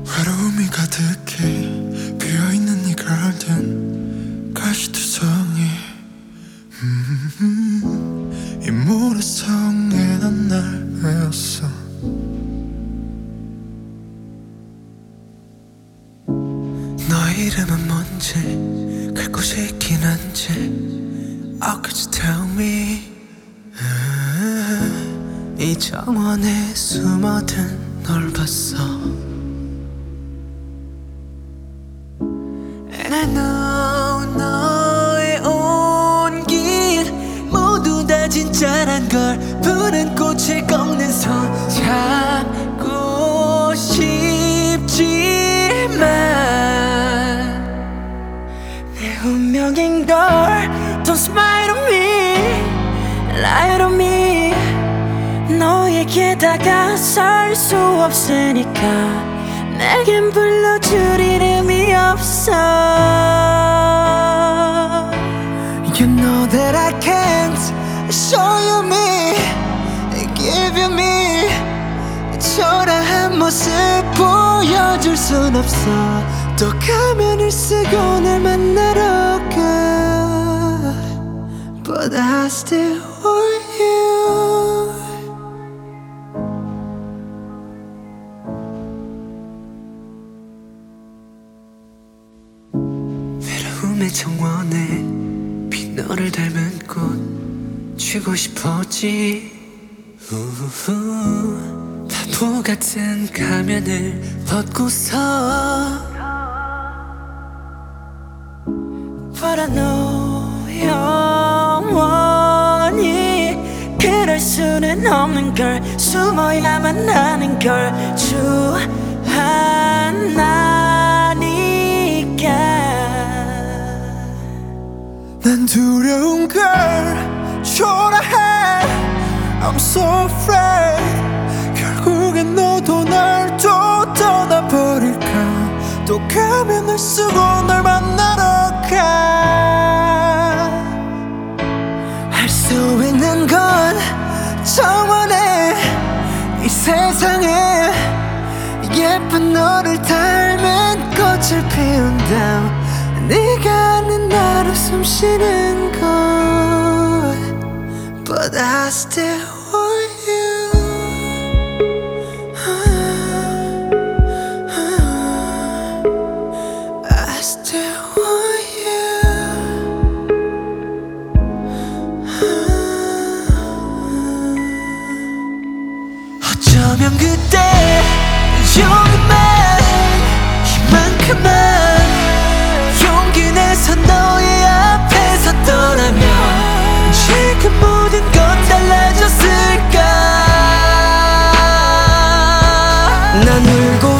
외로움이 가득히 비어있는 이 가든 가시투성이 이 모래성에 난 날 외웠어. 너의 이름은 뭔지 갈 곳이 있긴 한지 Oh could you tell me 이 정원에 숨어든 널 봤어. And I know 너의 온 길 모두 다 진짜란 걸 푸른 꽃을 꺾는 손 잡고 싶지만 내 운명인 걸 Don't smile on me, lie on me. 너에게 다가설 수 없으니까 내겐 불러줄 이름이 없어. You know that I can't show you me, give you me. 초라한 모습 보여줄 순 없어. 또 가면을 쓰고 날 만나러 가 But I still want you. 외로움의 정원에 빈 너를 닮은 꽃 쥐고 싶었지. 우후, 바보 같은 가면을 벗고서 But I know 영원히 그럴 수는 없는 걸 숨어야만 하는 걸 주하나니까 난 두려운 걸 초라해 I'm so afraid 결국엔 너도 날 또 떠나버릴까 또 가면을 쓰고 널 만나러 가 할 수 있는 건 정원에 이 세상에 예쁜 너를 닮은 꽃을 피운다 네가 아는 나로 숨쉬는 곳 But I still want you. I still want you. 어쩌면 그때 조금만 이만큼만 용기 내서 너의 앞에 섰더라면 지금 모든 건 달라졌을까 난 울고